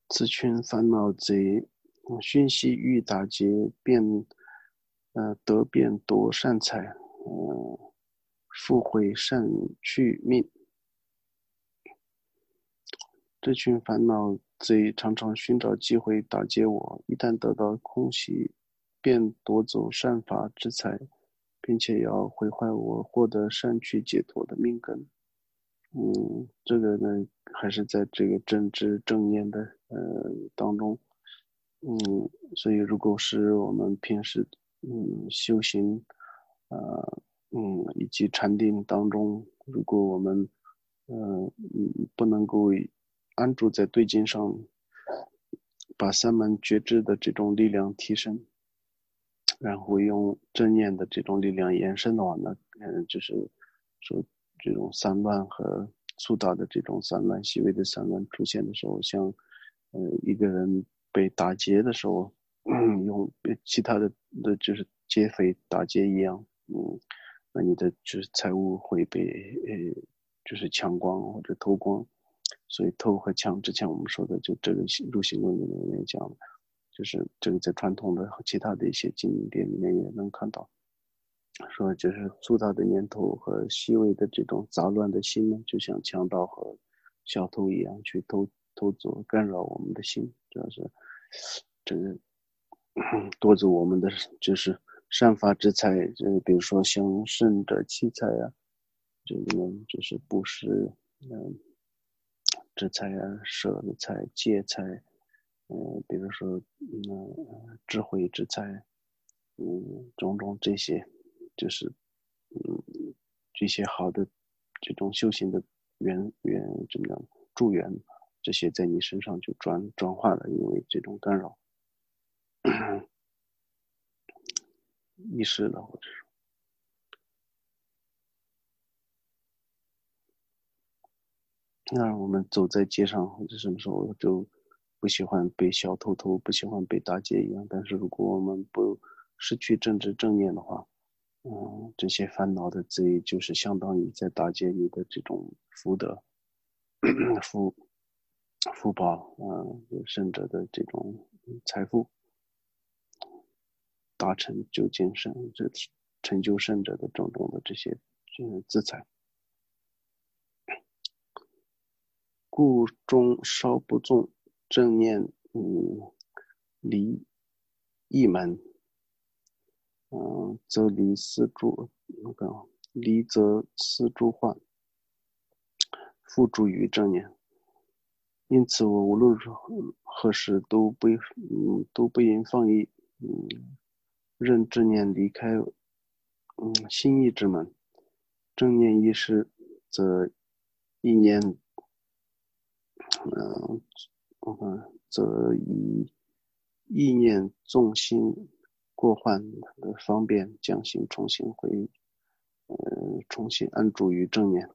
此群烦恼贼，熏习欲打劫，得便夺善财，复毁善去命。这群烦恼贼常常寻找机会打劫我，一旦得到空隙，便夺走善法之财，并且要毁坏我获得善趣解脱的命根。这个呢，还是在这个正知正念的当中。所以如果是我们平时修行，以及禅定当中，如果我们不能够安住在对境上，把三门觉知的这种力量提升，然后用正念的这种力量延伸的话呢，就是说这种散乱和粗大的这种散乱、细微的散乱出现的时候，像一个人被打劫的时候，用其他的就是劫匪打劫一样，那你的就是财物会被就是抢光或者偷光，所以偷和抢之前我们说的就这个入行论里面讲了。就是这个在传统的其他的一些经典里面也能看到，说就是粗大的念头和细微的这种杂乱的心呢，就像强盗和小偷一样去偷走干扰我们的心，主要是这个夺走我们的就是善法之财，这个比如说像圣者七财啊，这个呢就是布施，之财啊，舍的财、戒财，比如说智慧之财，种种这些，就是这些好的这种修行的怎么样助缘，这些在你身上就转化了，因为这种干扰遗失了，或者是那我们走在街上或者什么时候就不喜欢被小偷偷，不喜欢被打劫一样。但是如果我们不失去正知正念的话，这些烦恼的贼就是相当于在打劫你的这种福德、福福报，圣者的这种财富，大成就见圣，这成就圣者的种种的这些资财，故中稍不纵正念，离一门，则离四诸那个离则四诸患，付诸于正念。因此，我无论何时都不应放逸，任正念离开心意之门。正念一失，则意念则以意念纵心过患的方便，将心重新安住于正念。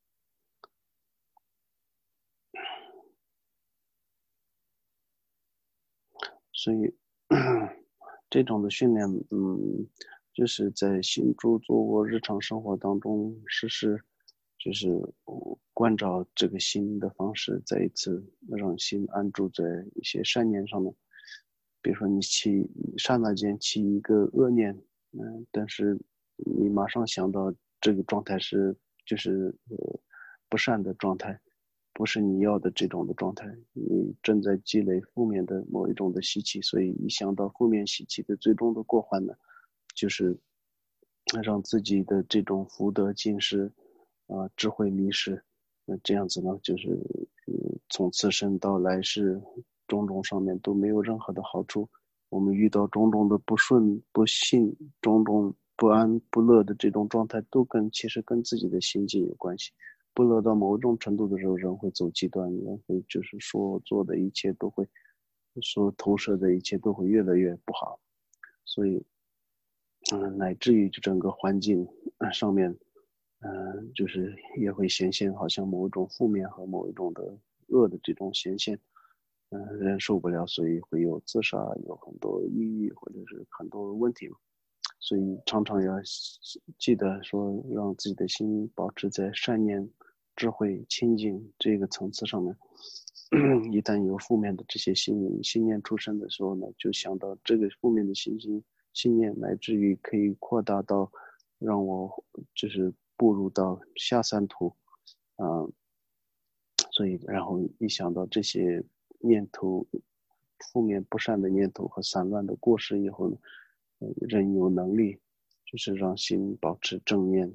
所以这种的训练，就是在行住坐卧日常生活当中实施，就是关照这个心的方式，再一次让心安住在一些善念上面。比如说你刹那间起一个恶念，但是你马上想到这个状态是就是不善的状态，不是你要的这种的状态，你正在积累负面的某一种的习气，所以一想到负面习气的最终的过患呢，就是让自己的这种福德尽失，智慧迷失，这样子呢，就是从此生到来世种种上面都没有任何的好处。我们遇到种种的不顺、不幸、种种不安、不乐的这种状态，都其实跟自己的心境有关系。不乐到某种程度的时候，人会走极端，人会就是说做的一切都会，所投射的一切都会越来越不好，所以，乃至于整个环境上面，就是也会显现好像某一种负面和某一种的恶的这种显现，人受不了，所以会有自杀，有很多抑郁或者是很多问题嘛。所以常常要记得说，让自己的心保持在善念、智慧、清净这个层次上面， 一旦有负面的这些信念出生的时候呢，就想到这个负面的信念，乃至于可以扩大到让我就是步入到下三途啊、所以然后一想到这些念头、负面不善的念头和散乱的过失以后呢，人有能力就是让心保持正念。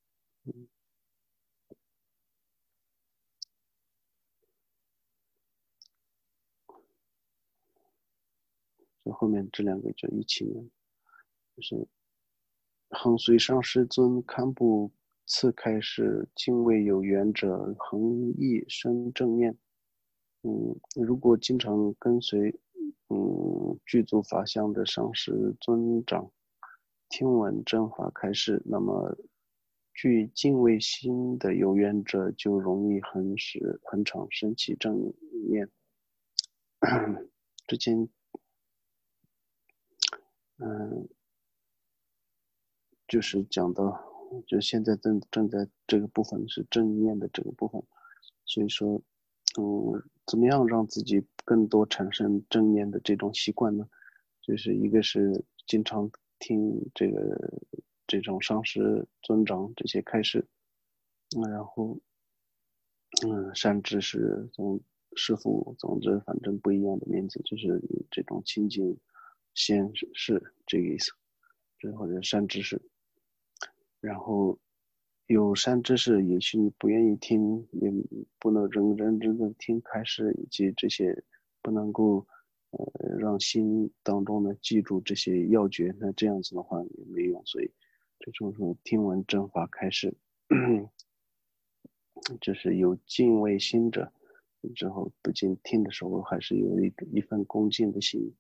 所以后面这两个就一起念，就是恒随上师尊堪布次开示，敬畏有缘者，恒毅生正念。如果经常跟随具足法相的上师尊长听闻正法开示，那么具敬畏心的有缘者就容易恒常升起正念。之前就是讲到，就现在正在这个部分是正念的这个部分，所以说，怎么样让自己更多产生正念的这种习惯呢？就是一个是经常听这种上师尊长这些开示，然后善知识师父，总之反正不一样的名字，就是这种亲近先是这个意思，或者善知识。然后有善知识，也许你不愿意听，也不能认真的听开示，以及这些不能够让心当中呢记住这些要诀，那这样子的话也没用。所以这种说听闻正法开示，就是有敬畏心者，之后不仅听的时候还是有一份恭敬的心，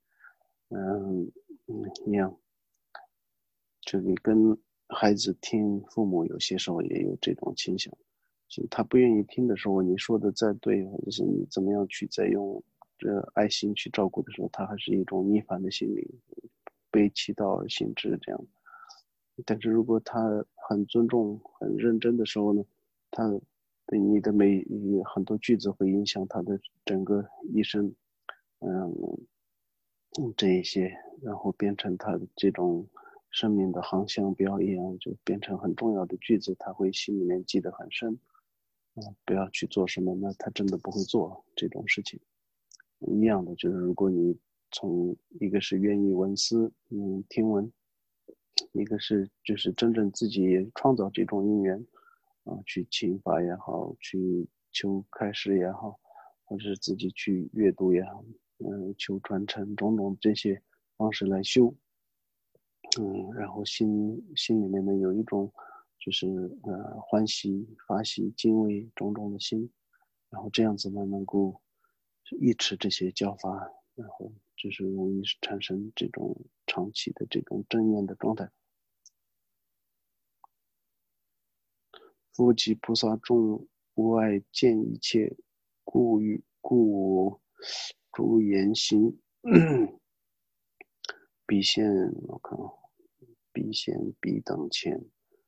一样。这个跟孩子听父母有些时候也有这种倾向，就他不愿意听的时候，你说的再对，或者是你怎么样去再用这爱心去照顾的时候，他还是一种逆反的心理，背其道而行之这样。但是如果他很尊重、很认真的时候呢，他对你的很多句子会影响他的整个一生，嗯，这一些，然后变成他的这种生命的航向标一样，就变成很重要的句子，他会心里面记得很深。不要去做什么，那他真的不会做这种事情。一样的，就是如果你从一个是愿意闻思，听闻，一个是就是真正自己创造这种因缘去请法也好，去求开示也好，或者是自己去阅读也好，求传承种种这些方式来修，然后心里面呢有一种就是欢喜、法喜、敬畏种种的心，然后这样子呢能够抑制这些教法，然后就是容易产生这种长期的这种正念的状态。夫即菩萨众无碍见一切，故诸言行，彼现我看彼现彼等前，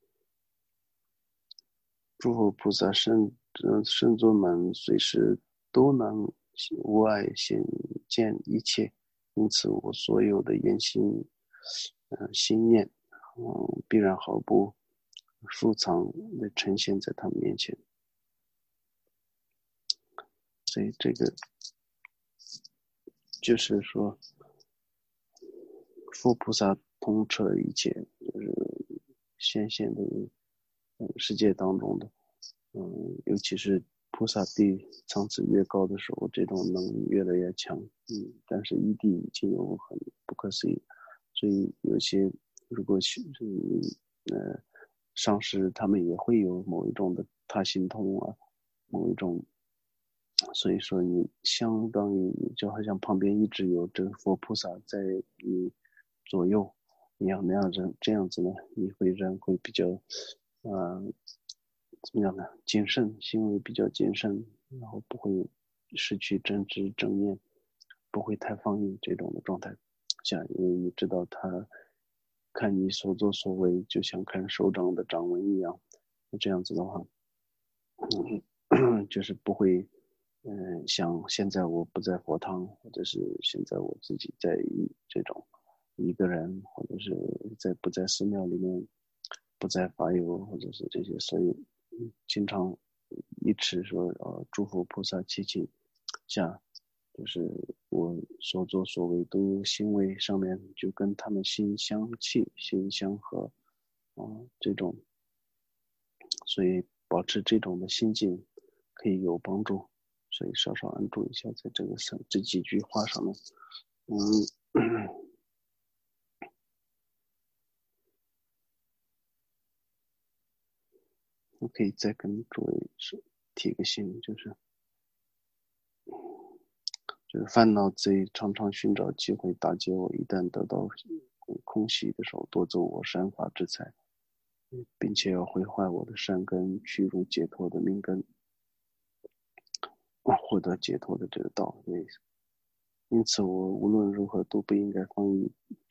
诸佛菩萨圣尊们随时都能无碍显见一切，因此我所有的言行，心念，必然毫不疏藏的呈现在他们面前。所以这个就是说，佛菩萨通彻一切，就是显现的世界当中的，尤其是菩萨地层次越高的时候，这种能力越来越强，但是一地已经有很不可思议，所以有些如果是上师他们也会有某一种的他心通啊，某一种。所以说，你相当于就好像旁边一直有这个佛菩萨在你左右一样，这样子呢，你人会比较，怎么样呢？谨慎，行为比较谨慎，然后不会失去正知正念，不会太放逸这种的状态。因为你知道他看你所作所为，就像看手掌的掌纹一样，这样子的话，就是不会。 像现在我不在佛堂，或者是现在我自己在这种一个人，或者是不在寺庙里面，不在法友，或者是这些，所以经常一直说诸佛菩萨祈请下，就是我所作所为都行为上面就跟他们心相契、心相合这种，所以保持这种的心境可以有帮助。所以稍稍安住一下，在这几句话上面，我可以再跟诸位提个醒，就是烦恼贼常常寻找机会打击我，一旦得到空隙的时候，夺走我善法之财，并且要毁坏我的善根，屈辱解脱的命根，获得解脱的这个道理。因此，我无论如何都不应该放逸，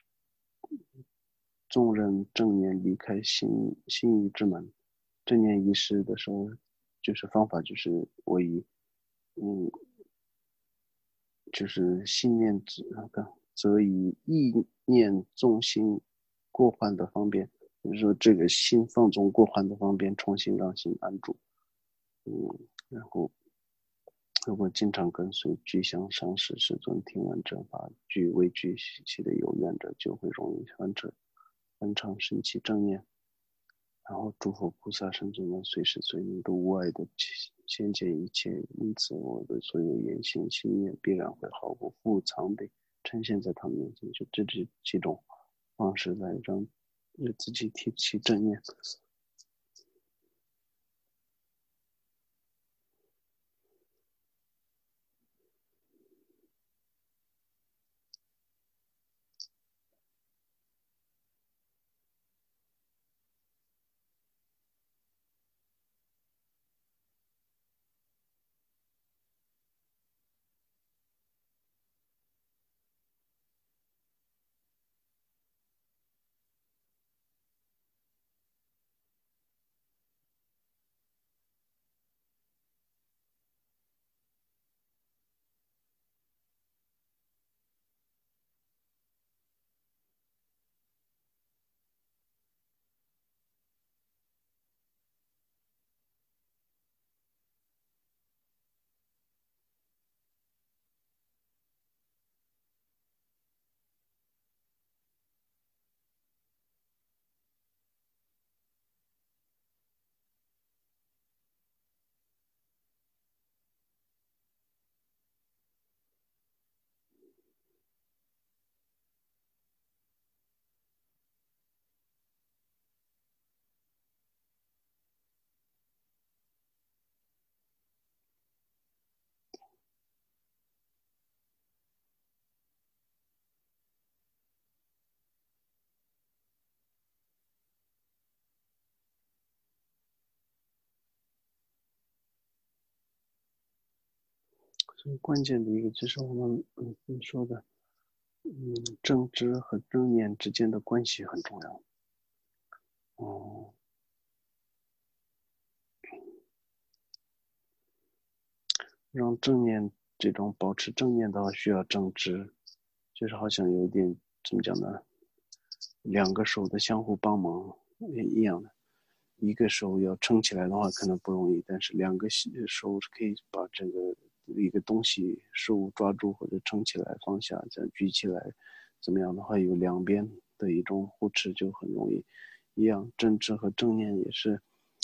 纵任正念离开心意之门。正念仪式的时候，就是方法就是我以就是信念则以意念纵心过患的方便，就是说这个心放纵过患的方便，重新让心安住。然后如果经常跟随具相上师世尊听闻正法，具为具习气的有缘者，就会容易翻唱升起正念。然后诸佛菩萨圣尊们随时随地都无碍的先见一切，因此我的所有言行心念必然会毫不覆藏地呈现在他们面前。就这几种方式来让自己提起正念。所以关键的一个就是我们说的正知和正念之间的关系很重要。让正念这种保持正念的话，需要正知，就是好像有点怎么讲呢？两个手的相互帮忙一样的，一个手要撑起来的话可能不容易，但是两个手可以把这个一个东西手抓住或者撑起来放下，再举起来，怎么样的话有两边的一种护持就很容易。一样，正知和正念也是，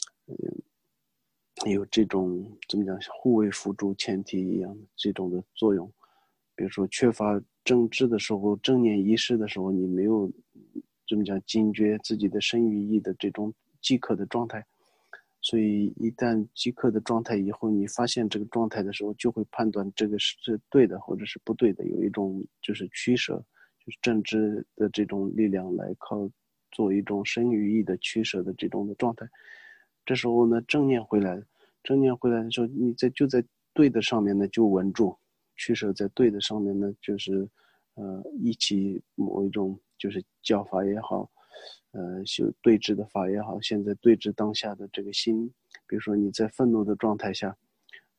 有这种怎么讲互为辅助前提一样的这种的作用。比如说缺乏正知的时候，正念仪式的时候，你没有怎么讲警觉自己的身语意的这种饥渴的状态，所以一旦饥渴的状态以后，你发现这个状态的时候，就会判断这个是对的或者是不对的，有一种就是取舍，就是正知的这种力量来靠做一种身语意的取舍的这种的状态。这时候呢，正念回来的时候，你就在对的上面呢就稳住，取舍在对的上面呢，就是一起某一种就是教法也好，修对峙的法也好，现在对峙当下的这个心，比如说你在愤怒的状态下，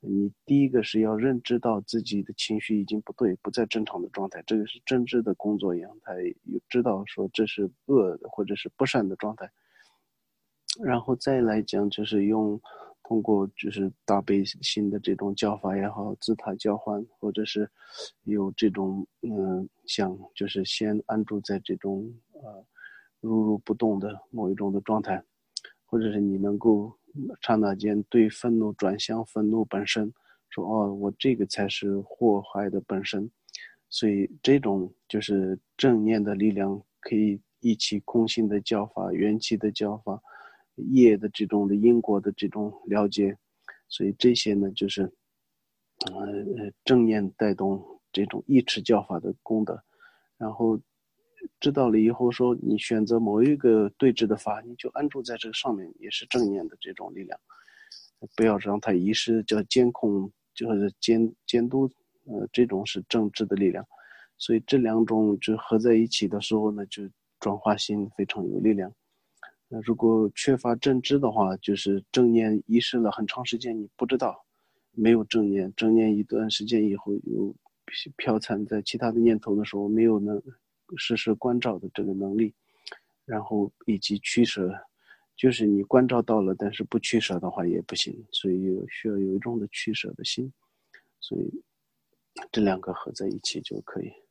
你第一个是要认知到自己的情绪已经不对，不在正常的状态，这个是正知的工作一样，他有知道说这是恶的或者是不善的状态。然后再来讲，就是通过就是大悲心的这种教法也好，自他交换，或者是有这种像就是先安住在这种如不动的某一种的状态，或者是你能够刹那间对愤怒转向愤怒本身，说哦，我这个才是祸害的本身。所以这种就是正念的力量可以一起空性的教法、元气的教法、业的这种的因果的这种了解，所以这些呢就是正念带动这种意识教法的功德。然后知道了以后说，你选择某一个对峙的法，你就安住在这个上面，也是正念的这种力量，不要让它遗失，叫监控，就是监督，这种是正知的力量。所以这两种就合在一起的时候呢，就转化心非常有力量。如果缺乏正知的话，就是正念遗失了很长时间，你不知道，没有正念，正念一段时间以后又飘散在其他的念头的时候，没有时时关照的这个能力，然后以及取舍，就是你关照到了，但是不取舍的话也不行，所以需要有一种的取舍的心，所以这两个合在一起就可以。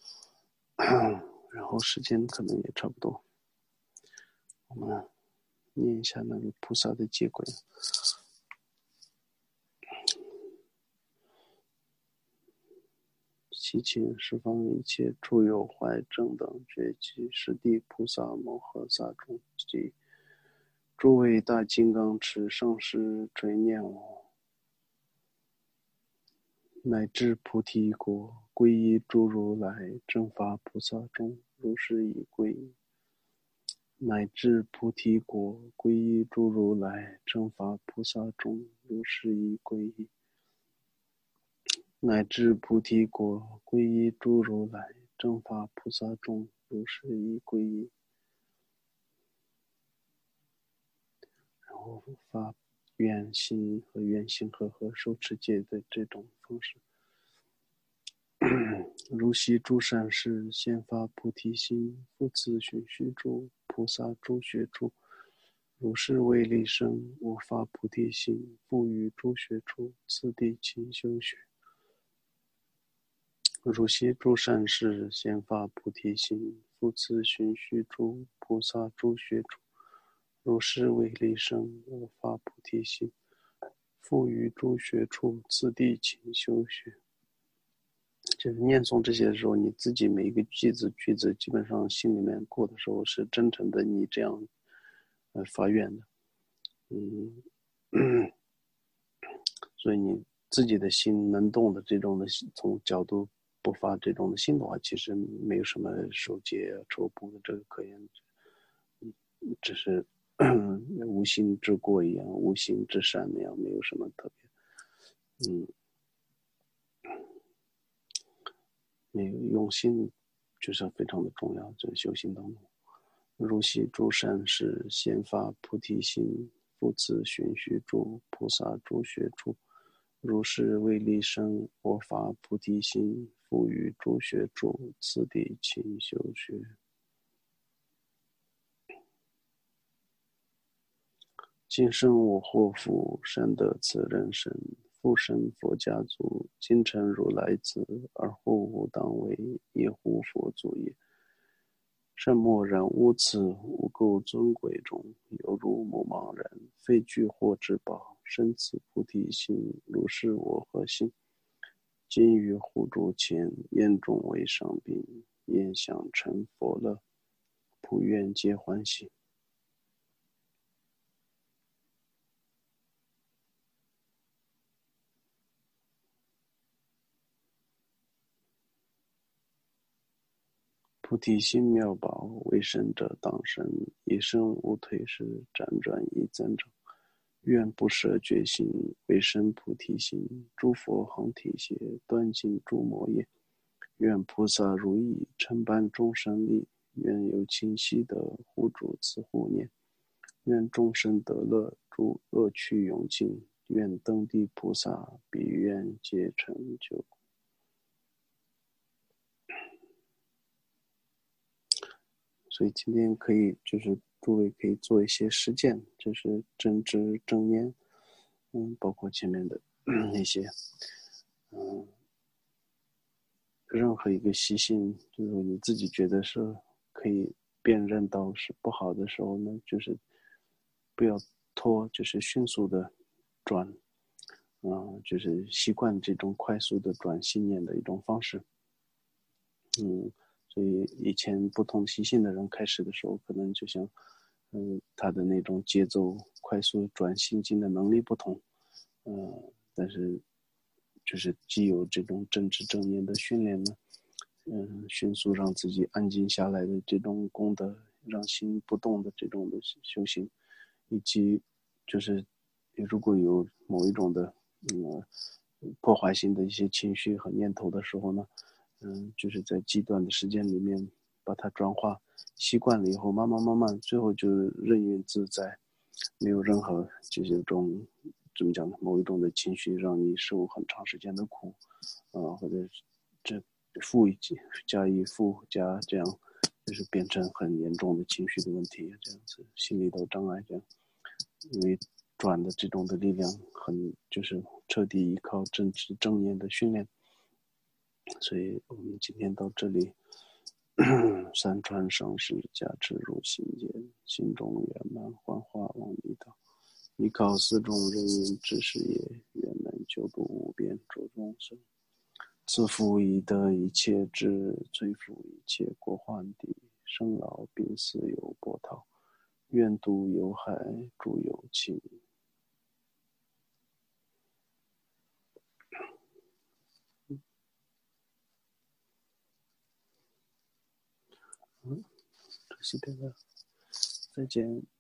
然后时间可能也差不多，我们念一下那个菩萨的结轨。祈请十方一切诸有怀正等觉及十地菩萨摩诃萨众及诸位大金刚持上师垂念我，乃至菩提果，皈依诸如来正法菩萨众，如是已皈依。乃至菩提果，皈依诸如来正法菩萨众，如是已皈依。乃至菩提果，皈依诸如来正法菩萨众，如是已皈依。然后发愿心和愿心和受持戒的这种方式。如昔诸善士先发菩提心，复次寻须诸菩萨诸学处，如是为利生，我发菩提心，复于诸学处，次第勤修学。如昔诸善士先发菩提心，复次寻须诸菩萨诸学处，如是为利生，我发菩提心，复于诸学处，次第勤修学。就是念诵这些的时候，你自己每一个句子基本上心里面过的时候是真诚的，你这样发愿的，所以你自己的心能动的这种的，从角度不发这种的心的话，其实没有什么守戒抽补的这个可言，只是无心之过一样，无心之善那样，没有什么特别，没有用心就是非常的重要，这个修行当中。如昔诸善士先发菩提心，复次寻须诸菩萨诸学处，如是为利生，我发菩提心，复于诸学处，次第勤修学。今生我祸福，善得此人身，复生佛家族，今成如来子，而后吾当为业护佛祖也。善莫然无此，无垢尊贵中，犹如目盲人，非具获之宝，生此菩提心，如是我何幸？今于护主前，眼中为上宾，眼想成佛乐，普愿皆欢喜。菩提心妙宝，为生者当生，一生无退失，辗转亦增长。愿不舍决心，为生菩提心，诸佛行体协，断尽诸魔业。愿菩萨如意，承办众生力。愿有清晰的护主慈护念。愿众生得乐，诸恶趣永尽， 愿登地菩萨彼愿皆成就。所以今天可以就是诸位可以做一些实践，就是正知正念，包括前面的那些，任何一个习性，就是你自己觉得是可以辨认到是不好的时候呢，就是不要拖，就是迅速的转，就是习惯这种快速的转信念的一种方式。所以以前不同习性的人开始的时候，可能就像，他的那种节奏快速转心境的能力不同，但是就是既有这种正知正念的训练呢，迅速让自己安静下来的这种功德，让心不动的这种的修行，以及就是如果有某一种的破坏性的一些情绪和念头的时候呢，就是在极短的时间里面把它转化习惯了以后，慢慢，最后就任运自在，没有任何这些种怎么讲呢？某一种的情绪让你受很长时间的苦，或者这负加以负加这样，就是变成很严重的情绪的问题，这样子心理的障碍这样，因为转的这种的力量就是彻底依靠正知正念的训练。所以我们今天到这里，山川盛世加持入心间，心中圆满幻化往离道，依靠四众人因之事业，愿能救度无边诸众生。自负以得一切智，摧伏一切过患地，生老病死有波涛，愿度有海诸有情。这是这个，再见。